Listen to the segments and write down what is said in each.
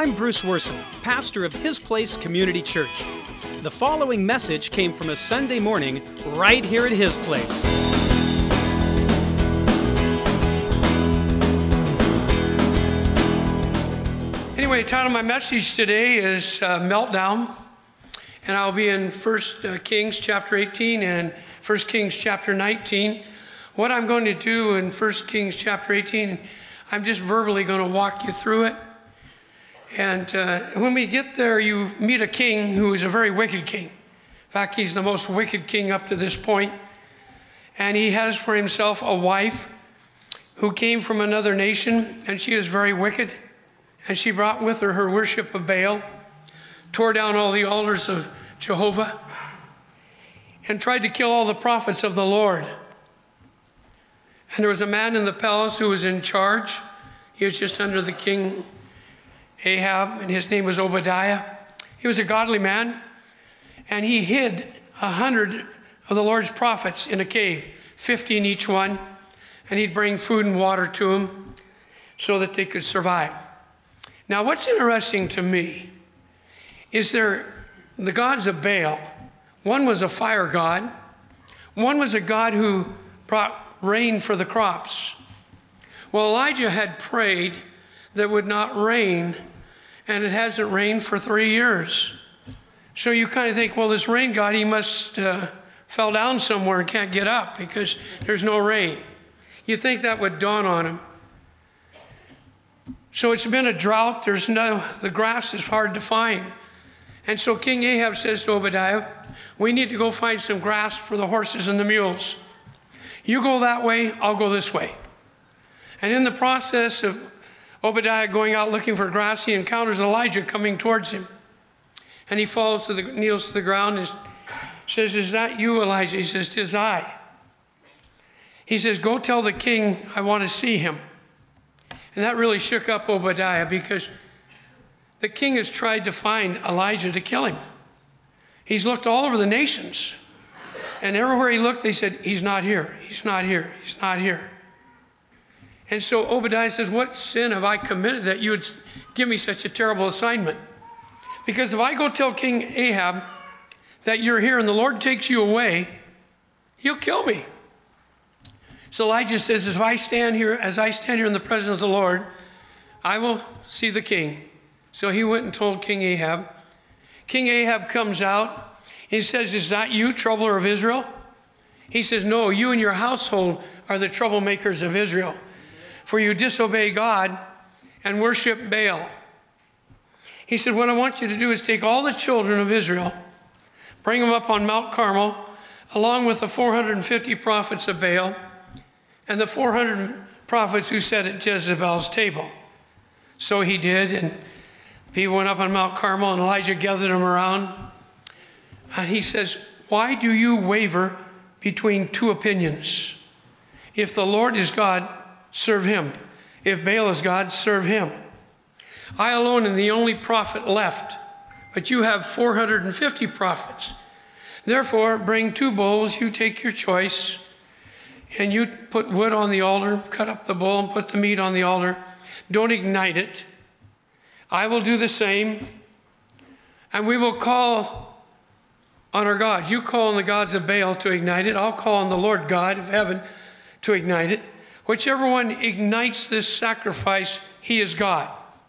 I'm Bruce Worson, pastor of His Place Community Church. The following message came from a Sunday morning right here at His Place. Anyway, the title of my message today is Meltdown, and I'll be in 1 Kings chapter 18 and 1 Kings chapter 19. What I'm going to do in 1 Kings chapter 18, I'm just verbally going to walk you through it. And when we get there, you meet a king who is a very wicked king. In fact, he's the most wicked king up to this point. And he has for himself a wife who came from another nation, and she is very wicked. And she brought with her worship of Baal, tore down all the altars of Jehovah, and tried to kill all the prophets of the Lord. And there was a man in the palace who was in charge. He was just under the king Ahab, and his name was Obadiah. He was a godly man, and he hid 100 of the Lord's prophets in a cave, 50 in each one, and he'd bring food and water to them so that they could survive. Now, what's interesting to me is the gods of Baal. One was a fire god. One was a god who brought rain for the crops. Well, Elijah had prayed that it would not rain, and it hasn't rained for 3 years. So you kind of think, well, this rain god, he must fell down somewhere and can't get up because there's no rain. You think that would dawn on him. So it's been a drought. The grass is hard to find. And so King Ahab says to Obadiah, we need to go find some grass for the horses and the mules. You go that way, I'll go this way. And in the process of Obadiah going out looking for grass, he encounters Elijah coming towards him. And he kneels to the ground and says, is that you, Elijah? He says, 'tis I. He says, go tell the king I want to see him. And that really shook up Obadiah because the king has tried to find Elijah to kill him. He's looked all over the nations. And everywhere he looked, they said, he's not here, he's not here, he's not here. And so Obadiah says, what sin have I committed that you would give me such a terrible assignment? Because if I go tell King Ahab that you're here and the Lord takes you away, he'll kill me. So Elijah says, as I stand here in the presence of the Lord, I will see the king. So he went and told King Ahab. King Ahab comes out. He says, is that you, troubler of Israel? He says, no, you and your household are the troublemakers of Israel. For you disobey God and worship Baal. He said, what I want you to do is take all the children of Israel, bring them up on Mount Carmel, along with the 450 prophets of Baal, and the 400 prophets who sat at Jezebel's table. So he did, and people went up on Mount Carmel, and Elijah gathered them around. And he says, why do you waver between two opinions? If the Lord is God, serve him. If Baal is God, serve him. I alone am the only prophet left, but you have 450 prophets. Therefore, bring 2 bulls, you take your choice, and you put wood on the altar, cut up the bull and put the meat on the altar. Don't ignite it. I will do the same, and we will call on our gods. You call on the gods of Baal to ignite it. I'll call on the Lord God of heaven to ignite it. Whichever one ignites this sacrifice, he is God.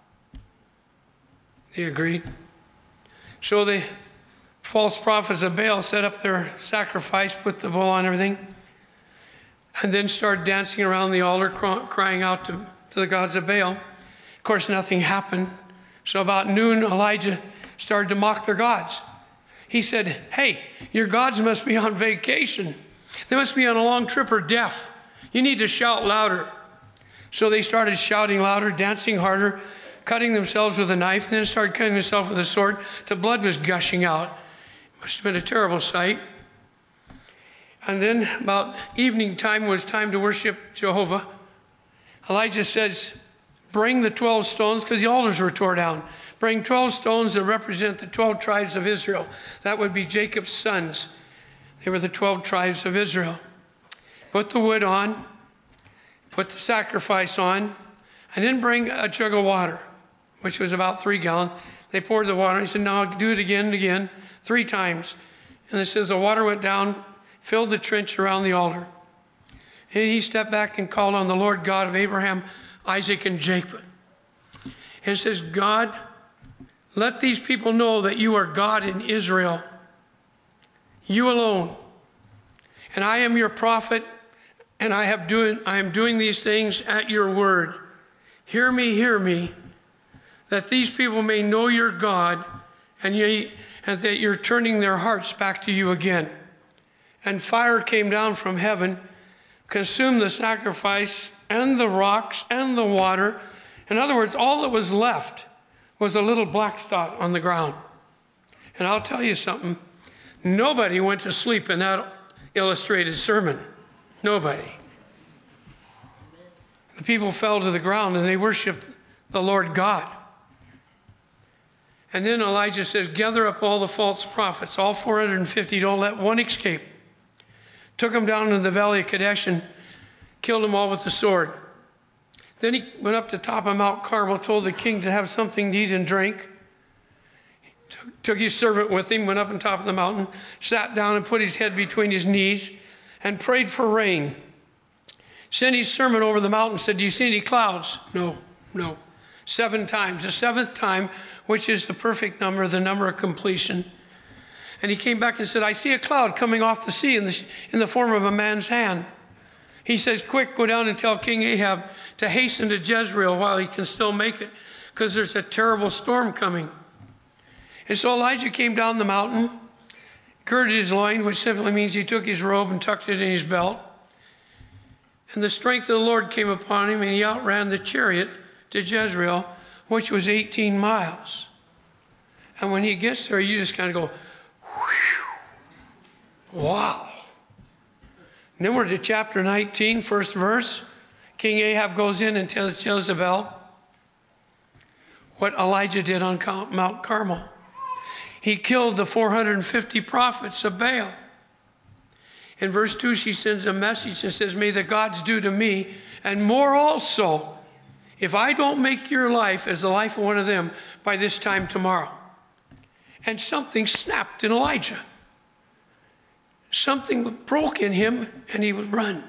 They agreed. So the false prophets of Baal set up their sacrifice, put the bull on everything, and then started dancing around the altar, crying out to the gods of Baal. Of course, nothing happened. So about noon, Elijah started to mock their gods. He said, hey, your gods must be on vacation. They must be on a long trip or deaf. You need to shout louder. So they started shouting louder, dancing harder, cutting themselves with a knife, and then started cutting themselves with a sword. The blood was gushing out. It must have been a terrible sight. And then about evening time was time to worship Jehovah. Elijah says, bring the 12 stones, because the altars were torn down. Bring 12 stones that represent the 12 tribes of Israel. That would be Jacob's sons. They were the 12 tribes of Israel. Put the wood on, put the sacrifice on, and then bring a jug of water. which was about 3 gallons. They poured the water. He said, no, do it again and again, 3 times. And it says the water went down, filled the trench around the altar. And he stepped back and called on the Lord God of Abraham, Isaac, and Jacob. And says, God, let these people know that you are God in Israel. You alone. And I am your prophet, and I am doing these things at your word. Hear me, that these people may know your God, and that you're turning their hearts back to you again. And fire came down from heaven, consumed the sacrifice and the rocks and the water. In other words, all that was left was a little black spot on the ground. And I'll tell you something, nobody went to sleep in that illustrated sermon. Nobody. The people fell to the ground and they worshiped the Lord God. And then Elijah says, gather up all the false prophets, all 450, don't let one escape. Took them down into the valley of Kadesh and killed them all with the sword. Then he went up to the top of Mount Carmel, told the king to have something to eat and drink. Took his servant with him, went up on top of the mountain, sat down and put his head between his knees and prayed for rain. Sent his servant over the mountain, said, do you see any clouds? No. 7 times. The 7th time, which is the perfect number, the number of completion. And he came back and said, I see a cloud coming off the sea in the form of a man's hand. He says, quick, go down and tell King Ahab to hasten to Jezreel while he can still make it, because there's a terrible storm coming. And so Elijah came down the mountain, girded his loin, which simply means he took his robe and tucked it in his belt. And the strength of the Lord came upon him, and he outran the chariot to Jezreel, which was 18 miles. And when he gets there, you just kind of go, whew, wow. And then we're to chapter 19, first verse. King Ahab goes in and tells Jezebel what Elijah did on Mount Carmel. He killed the 450 prophets of Baal. In verse 2, she sends a message and says, may the gods do to me, and more also, if I don't make your life as the life of one of them by this time tomorrow. And something snapped in Elijah. Something broke in him, and he would run.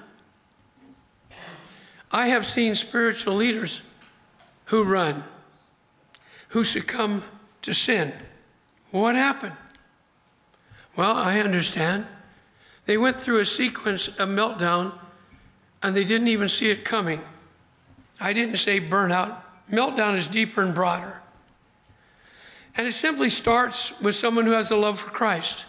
I have seen spiritual leaders who run, who succumb to sin. What happened? Well, I understand. They went through a sequence of meltdown, and they didn't even see it coming. I didn't say burnout. Meltdown is deeper and broader. And it simply starts with someone who has a love for Christ.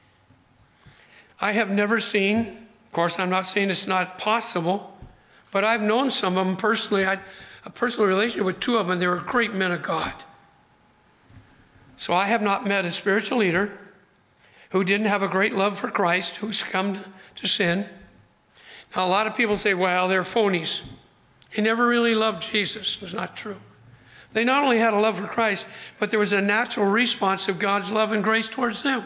I have never seen, of course, I'm not saying it's not possible, but I've known some of them personally. I had a personal relationship with 2 of them, and they were great men of God. So I have not met a spiritual leader who didn't have a great love for Christ, who succumbed to sin. Now, a lot of people say, well, they're phonies. They never really loved Jesus. It's not true. They not only had a love for Christ, but there was a natural response of God's love and grace towards them.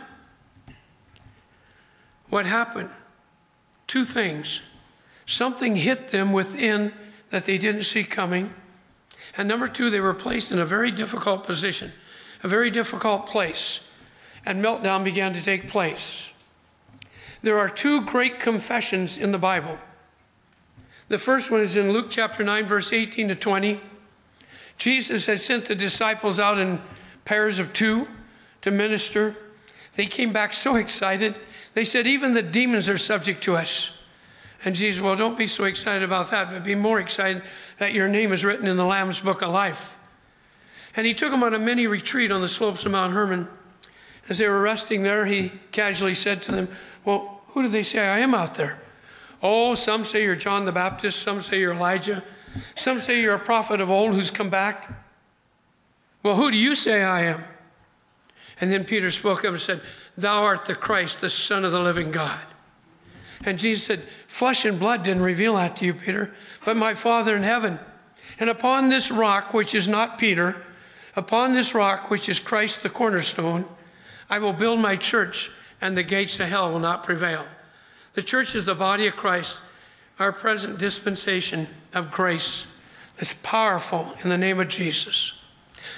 What happened? 2 things. Something hit them within that they didn't see coming. And number 2, they were placed in a very difficult position, a very difficult place. And meltdown began to take place. There are 2 great confessions in the Bible. The first one is in Luke chapter 9, verse 18 to 20. Jesus had sent the disciples out in pairs of 2 to minister. They came back so excited. They said, even the demons are subject to us. And Jesus, well, don't be so excited about that, but be more excited that your name is written in the Lamb's Book of Life. And he took them on a mini retreat on the slopes of Mount Hermon. As they were resting there, he casually said to them, well, who do they say I am out there? Oh, some say you're John the Baptist. Some say you're Elijah. Some say you're a prophet of old who's come back. Well, who do you say I am? And then Peter spoke up and said, thou art the Christ, the Son of the living God. And Jesus said, flesh and blood didn't reveal that to you, Peter, but my Father in heaven. And upon this rock, which is not Peter, upon this rock, which is Christ the cornerstone, I will build my church, and the gates of hell will not prevail. The church is the body of Christ, our present dispensation of grace. It's powerful in the name of Jesus.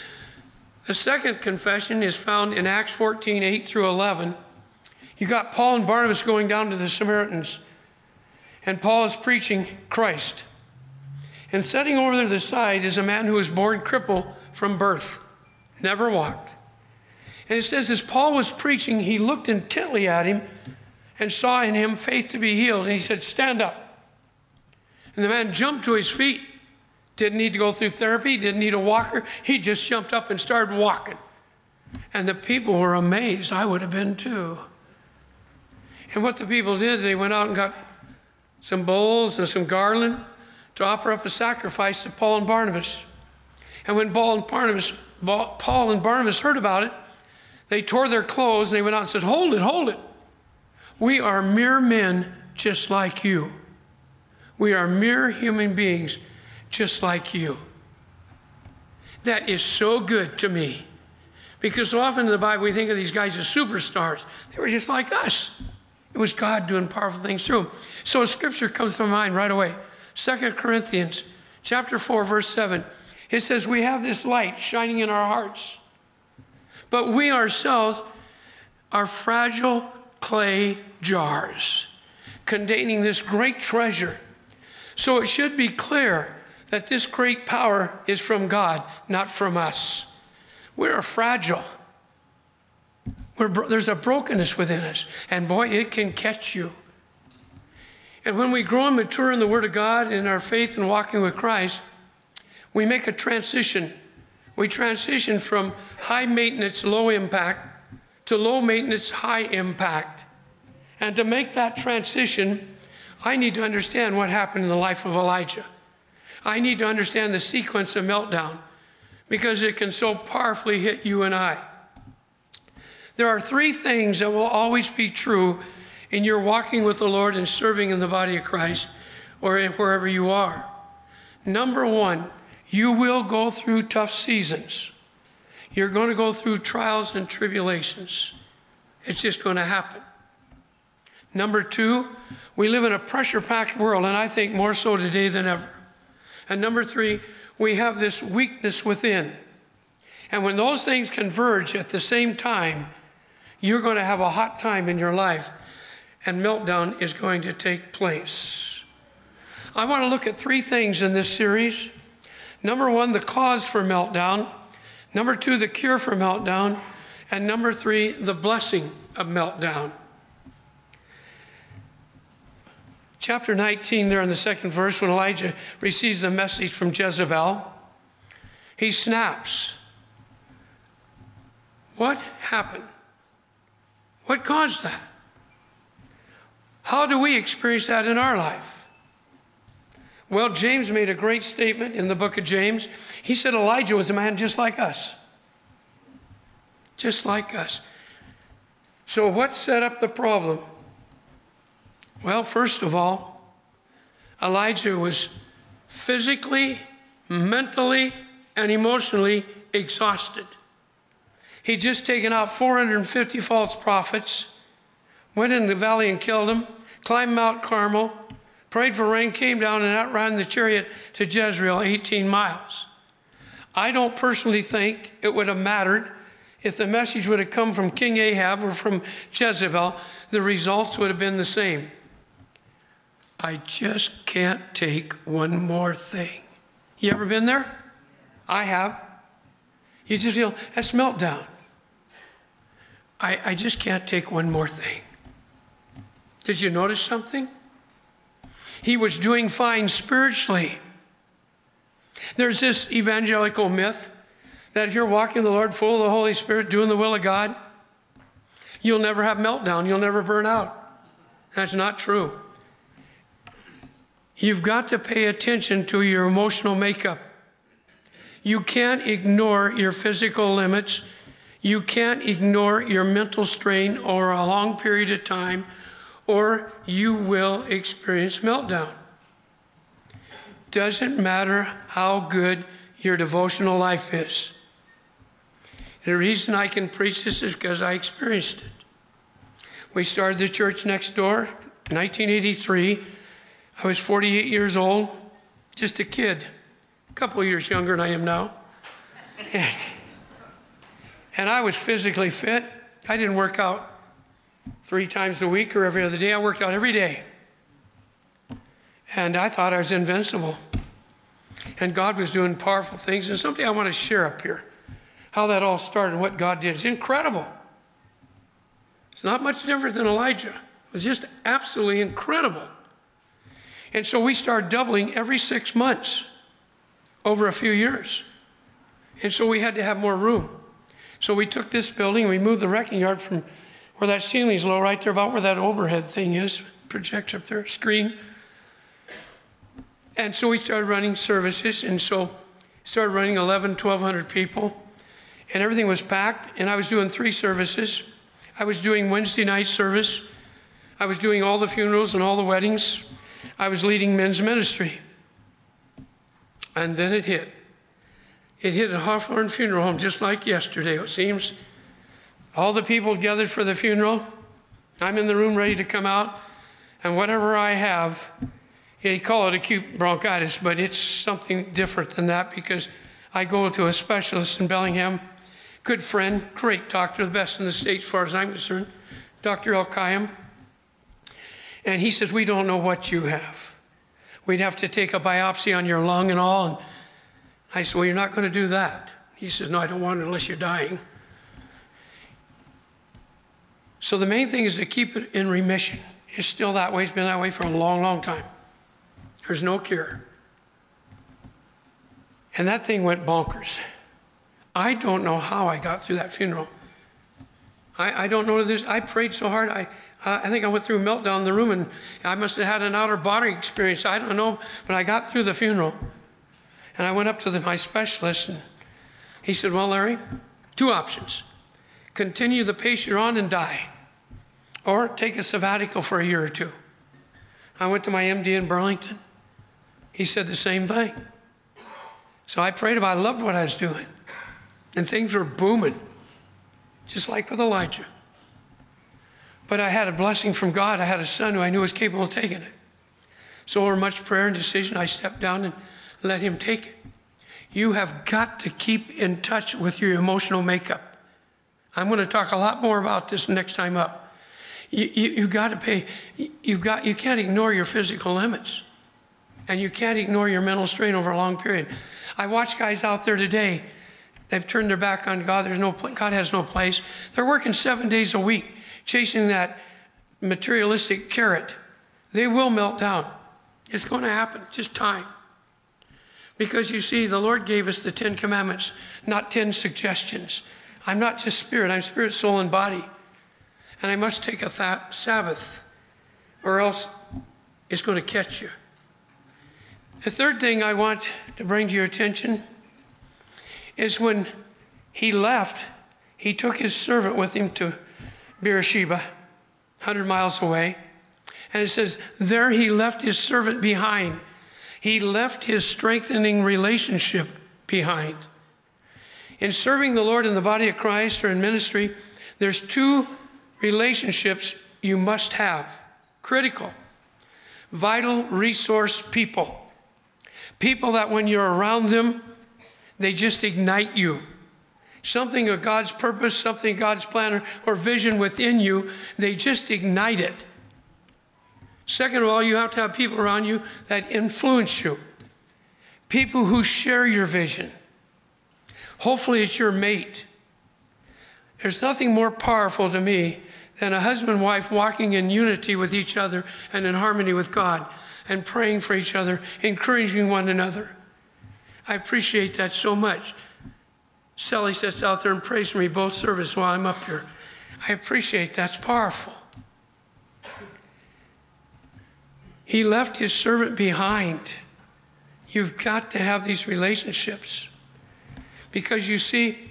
The second confession is found in Acts 14, 8 through 11. You got Paul and Barnabas going down to the Samaritans, and Paul is preaching Christ. And sitting over to the side is a man who was born crippled from birth, never walked. And it says, as Paul was preaching, he looked intently at him and saw in him faith to be healed. And he said, stand up. And the man jumped to his feet. Didn't need to go through therapy, didn't need a walker. He just jumped up and started walking. And the people were amazed. I would have been too. And what the people did, they went out and got some bowls and some garland to offer up a sacrifice to Paul and Barnabas. And when Paul and Barnabas heard about it, they tore their clothes and they went out and said, hold it. We are mere men just like you. We are mere human beings just like you. That is so good to me. Because so often in the Bible we think of these guys as superstars. They were just like us. It was God doing powerful things through them. So a scripture comes to my mind right away. 2 Corinthians chapter 4, verse 7. It says, we have this light shining in our hearts. But we ourselves are fragile clay jars containing this great treasure. So it should be clear that this great power is from God, not from us. We are fragile. There's a brokenness within us. And boy, it can catch you. And when we grow and mature in the Word of God, in our faith and walking with Christ, we make a transition. We transition from high maintenance, low impact, to low maintenance, high impact. And to make that transition, I need to understand what happened in the life of Elijah. I need to understand the sequence of meltdown, because it can so powerfully hit you and I. There are three things that will always be true in your walking with the Lord and serving in the body of Christ, or wherever you are. Number one, you will go through tough seasons. You're going to go through trials and tribulations. It's just going to happen. Number two, we live in a pressure-packed world, and I think more so today than ever. And number three, we have this weakness within. And when those things converge at the same time, you're going to have a hot time in your life, and meltdown is going to take place. I want to look at three things in this series. Number one, the cause for meltdown. Number two, the cure for meltdown. And number three, the blessing of meltdown. Chapter 19 there in the second verse, when Elijah receives the message from Jezebel, he snaps. What happened? What caused that? How do we experience that in our life? Well, James made a great statement in the book of James. He said Elijah was a man just like us. Just like us. So what set up the problem? Well, first of all, Elijah was physically, mentally, and emotionally exhausted. He'd just taken out 450 false prophets, went in the valley and killed them, climbed Mount Carmel, prayed for rain, came down and outran the chariot to Jezreel 18 miles. I don't personally think it would have mattered if the message would have come from King Ahab or from Jezebel. The results would have been the same. I just can't take one more thing. You ever been there? I have. You just feel, that's meltdown. I just can't take one more thing. Did you notice something? He was doing fine spiritually. There's this evangelical myth that if you're walking the Lord full of the Holy Spirit, doing the will of God, you'll never have meltdown. You'll never burn out. That's not true. You've got to pay attention to your emotional makeup. You can't ignore your physical limits. You can't ignore your mental strain over a long period of time, or you will experience meltdown. Doesn't matter how good your devotional life is. The reason I can preach this is because I experienced it. We started the church next door in 1983. I was 48 years old, just a kid, a couple of years younger than I am now. And I was physically fit. I didn't work out 3 times a week or every other day. I worked out every day. And I thought I was invincible. And God was doing powerful things. And someday I want to share up here how that all started and what God did. It's incredible. It's not much different than Elijah. It was just absolutely incredible. And so we started doubling every 6 months over a few years. And so we had to have more room. So we took this building, we moved the wrecking yard from where that ceiling's low, right there about where that overhead thing is, projects up there, screen. And so we started running services, and so started running 1,100 people, and everything was packed, and I was doing 3 services. I was doing Wednesday night service. I was doing all the funerals and all the weddings. I was leading men's ministry. And then it hit. It hit at Hawthorne Funeral Home just like yesterday, it seems. All the people gathered for the funeral. I'm in the room ready to come out, and whatever I have, they call it acute bronchitis, but it's something different than that because I go to a specialist in Bellingham, good friend, great doctor, the best in the state as far as I'm concerned, Dr. El-Qayyim. And he says, we don't know what you have. We'd have to take a biopsy on your lung and all. And I said, well, you're not going to do that. He says, no, I don't want it unless you're dying. So the main thing is to keep it in remission. It's still that way. It's been that way for a long, long time. There's no cure. And that thing went bonkers. I don't know how I got through that funeral. I don't know this. I prayed so hard. I think I went through a meltdown in the room, and I must have had an outer body experience. I don't know, but I got through the funeral. And I went up to my specialist, and he said, well, Larry, 2 options. Continue the pace you're on and die, or take a sabbatical for a year or 2. I went to my MD in Burlington. He said the same thing. So I prayed about it. I loved what I was doing. And things were booming, just like with Elijah. But I had a blessing from God. I had a son who I knew was capable of taking it. So over much prayer and decision, I stepped down and let him take it. You have got to keep in touch with your emotional makeup. I'm going to talk a lot more about this next time up. You've got to pay. You can't ignore your physical limits. And you can't ignore your mental strain over a long period. I watch guys out there today. They've turned their back on God. God has no place. They're working 7 days a week, chasing that materialistic carrot. They will melt down. It's going to happen. Just time. Because you see, the Lord gave us the 10 commandments, not 10 suggestions. I'm not just spirit. I'm spirit, soul, and body. And I must take a Sabbath, or else it's going to catch you. The third thing I want to bring to your attention is when he left, he took his servant with him to Beersheba, 100 miles away. And it says, there he left his servant behind. He left his strengthening relationship behind. In serving the Lord in the body of Christ or in ministry, there's 2 relationships you must have. Critical. Vital resource people. People that when you're around them, they just ignite you. Something of God's purpose, something God's plan or vision within you, they just ignite it. Second of all, you have to have people around you that influence you. People who share your vision. Hopefully it's your mate. There's nothing more powerful to me than a husband and wife walking in unity with each other and in harmony with God and praying for each other, encouraging one another. I appreciate that so much. Sally sits out there and prays for me both services while I'm up here. I appreciate that's powerful. He left his servant behind. You've got to have these relationships. Because you see,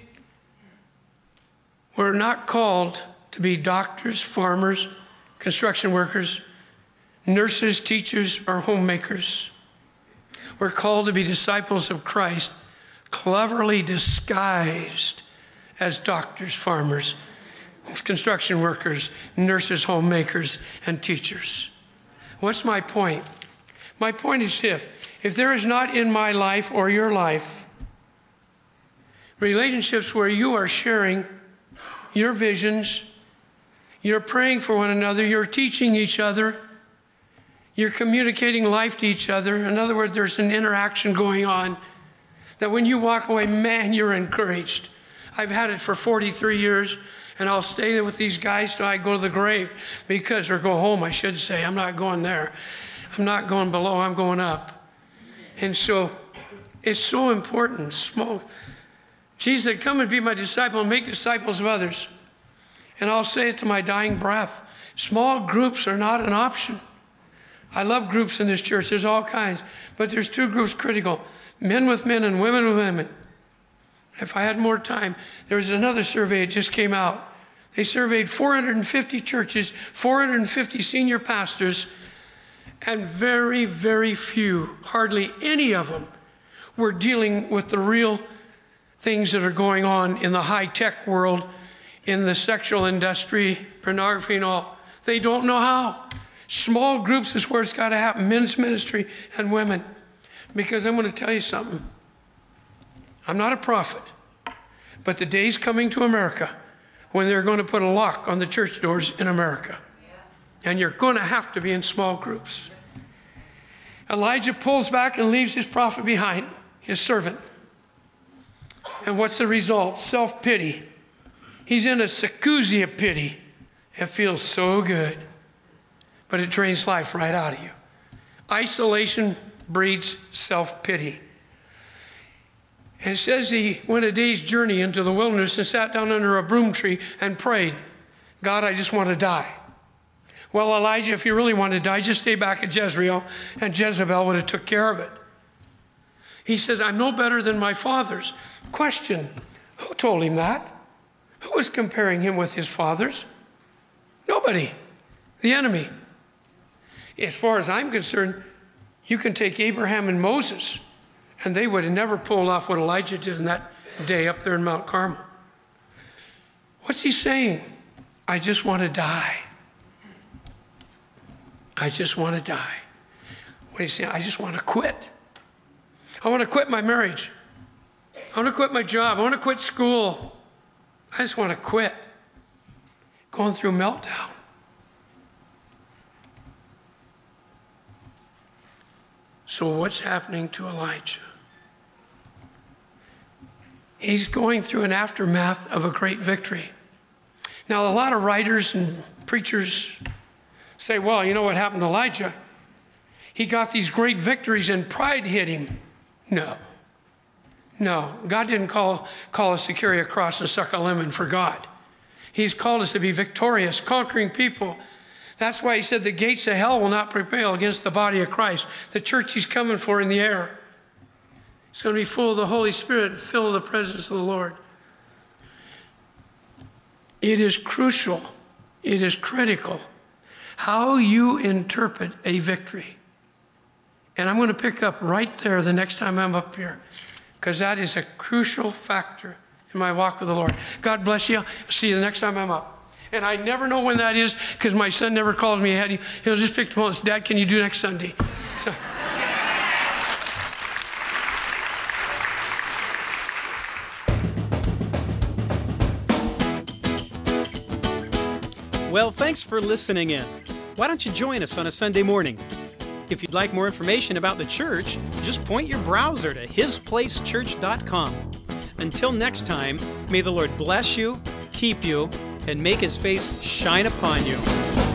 we're not called to be doctors, farmers, construction workers, nurses, teachers, or homemakers. We're called to be disciples of Christ, cleverly disguised as doctors, farmers, construction workers, nurses, homemakers, and teachers. What's my point? My point is if there is not in my life or your life Relationships where you are sharing your visions, you're praying for one another, you're teaching each other, you're communicating life to each other. In other words, there's an interaction going on that when you walk away, man, you're encouraged. I've had it for 43 years, and I'll stay with these guys till I go to the grave, or go home, I should say. I'm not going there. I'm not going below, I'm going up. And so it's so important. Jesus said, come and be my disciple and make disciples of others. And I'll say it to my dying breath. Small groups are not an option. I love groups in this church. There's all kinds. But there's two groups critical. Men with men and women with women. If I had more time, there was another survey that just came out. They surveyed 450 churches, 450 senior pastors, and very, very few, hardly any of them, were dealing with the real things that are going on in the high-tech world, in the sexual industry, pornography and all. They don't know how. Small groups is where it's got to happen, men's ministry and women. Because I'm going to tell you something. I'm not a prophet, but the day's coming to America when they're going to put a lock on the church doors in America. And you're going to have to be in small groups. Elijah pulls back and leaves his prophet behind, his servant. And what's the result? Self-pity. He's in a jacuzzi of pity. It feels so good. But it drains life right out of you. Isolation breeds self-pity. And it says he went a day's journey into the wilderness and sat down under a broom tree and prayed, God, I just want to die. Well, Elijah, if you really want to die, just stay back at Jezreel, and Jezebel would have took care of it. He says, I'm no better than my fathers. Question, who told him that? Who was comparing him with his fathers? Nobody. The enemy. As far as I'm concerned, you can take Abraham and Moses, and they would have never pulled off what Elijah did in that day up there in Mount Carmel. What's he saying? I just want to die. I just want to die. What he's saying, I just want to quit. I want to quit my marriage. I want to quit my job. I want to quit school. I just want to quit. Going through meltdown. So what's happening to Elijah? He's going through an aftermath of a great victory. Now, a lot of writers and preachers say, well, you know what happened to Elijah? He got these great victories and pride hit him. No. God didn't call us to carry a cross and suck a lemon for God. He's called us to be victorious, conquering people. That's why he said the gates of hell will not prevail against the body of Christ. The church he's coming for in the air. It's going to be full of the Holy Spirit, filled with the presence of the Lord. It is crucial, it is critical how you interpret a victory. And I'm going to pick up right there the next time I'm up here, because that is a crucial factor in my walk with the Lord. God bless you. I'll see you the next time I'm up. And I never know when that is, because my son never calls me ahead. He'll just pick the phone and say, Dad, can you do next Sunday? So. Well, thanks for listening in. Why don't you join us on a Sunday morning? If you'd like more information about the church, just point your browser to hisplacechurch.com. Until next time, may the Lord bless you, keep you, and make his face shine upon you.